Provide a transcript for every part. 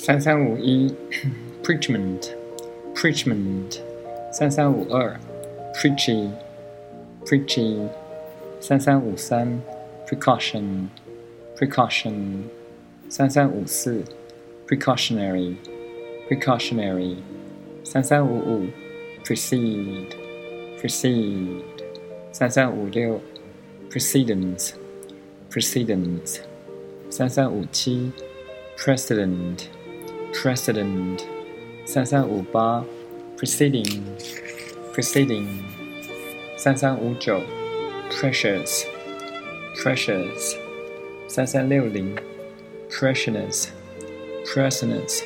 3351 preachment preachment 3352 preachy preachy 3353 precaution precaution 3354 precautionary precautionary 3355 precede precede 3356 precedence precedence 3357 precedent precedent 3358 preceding preceding 3359 precious precious 3360 preciousness preciousness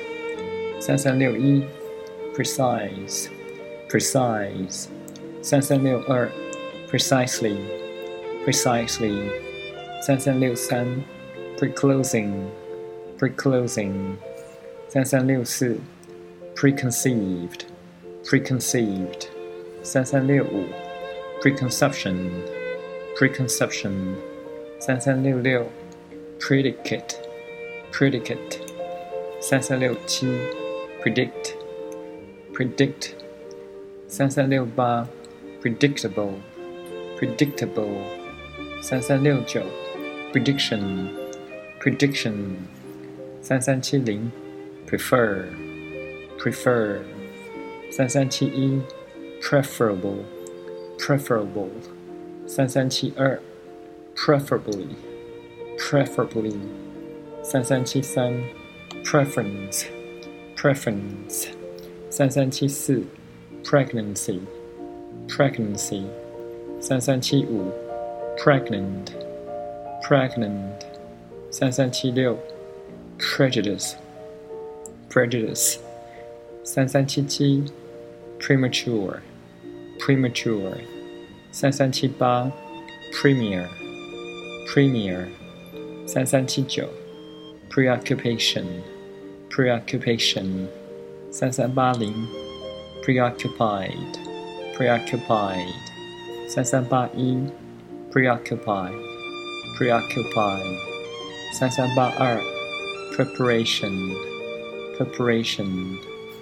3361 precise precise 3362 precisely precisely 3363 preclosing preclosing 3364 preconceived preconceived 3365 preconception preconception 3366 predicate predicate 3367 predict predict 3368 predictable predictable 3369 prediction prediction 3370 prefer prefer 3371 preferable preferable 3372 preferably preferably 3373 preference preference 3374 pregnancy pregnancy 3375 pregnant pregnant 3376 prejudice prejudice 3377 premature premature 3378 premier premier 3379 preoccupation preoccupation 3380 preoccupied preoccupied 3381 preoccupied preoccupied 3382 preparation preparation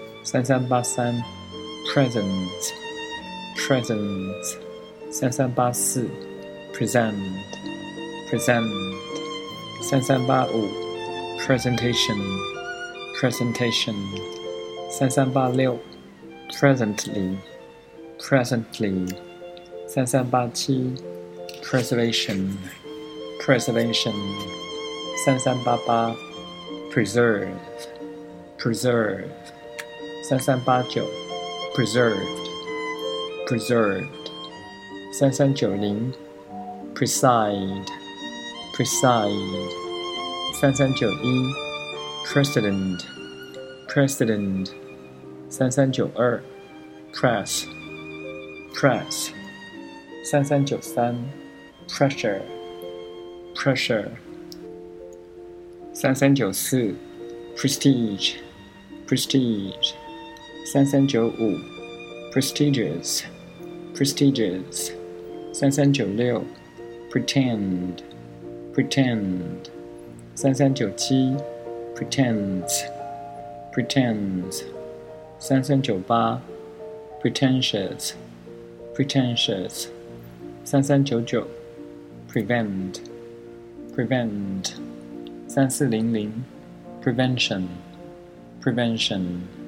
3383 present present 3384 present present 3385 presentation presentation 3386 presently presently 3387 preservation preservation 3388 preserve preserve 3389 preserved preserved 3390 preside preside 3391 precedent precedent 3392 press press 3393 pressure pressure 3394 prestige prestige 3395 prestigious prestigious 3396 pretend pretend 3397 pretense pretense 3398 pretentious pretentious 3399 prevent prevent 3300 prevention prevention